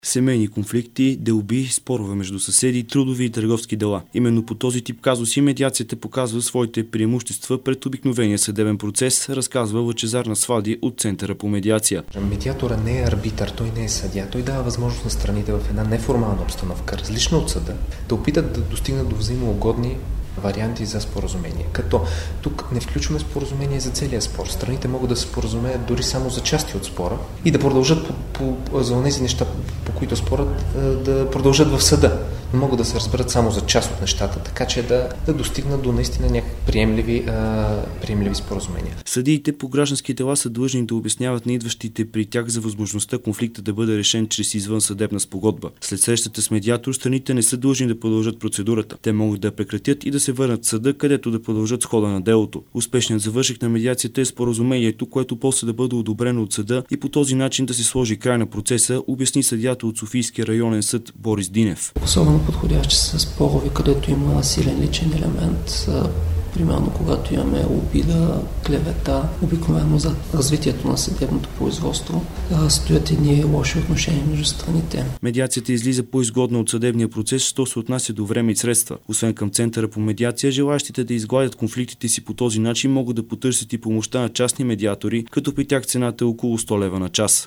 Семейни конфликти, делби, спорове между съседи, трудови и търговски дела. Именно по този тип казуси медиацията показва своите преимущества пред обикновения съдебен процес, разказва Лъчезар Насвади от Центъра по медиация. Медиатора не е арбитър, той не е съдия. Той дава възможност на страните в една неформална обстановка, различна от съда, да опитат да достигнат до взаимоугодни варианти за споразумение. Като тук не включваме споразумение за целия спор. Страните могат да се споразумеят дори само за части от спора и да продължат за тези неща, по които спорят, да продължат в съда. Но могат да се разберат само за част от нещата, така че да достигнат до наистина някакви приемливи споразумения. Съдиите по граждански дела са длъжни да обясняват на идващите при тях за възможността конфликта да бъде решен чрез извънсъдебна спогодба. След срещата с медиатор, страните не са длъжни да продължат процедурата. Те могат да я прекратят и да се върнат в съда, където да продължат с хода на делото. Успешният завършек на медиацията е споразумението, което после да бъде одобрено от съда и по този начин да се сложи край на процеса, обясни съдията от Софийския районен съд Борис Динев. Особено подходящи са спорове, където има силен личен елемент. Примерно, когато имаме обида, клевета, обикновено за развитието на съдебното производство, стоят едни лоши отношения между страните. Медиацията излиза по-изгодна от съдебния процес, що се отнася до време и средства. Освен към Центъра по медиация, желащите да изгладят конфликтите си по този начин могат да потърсят и помощта на частни медиатори, като при тях цената е около 100 лева на час.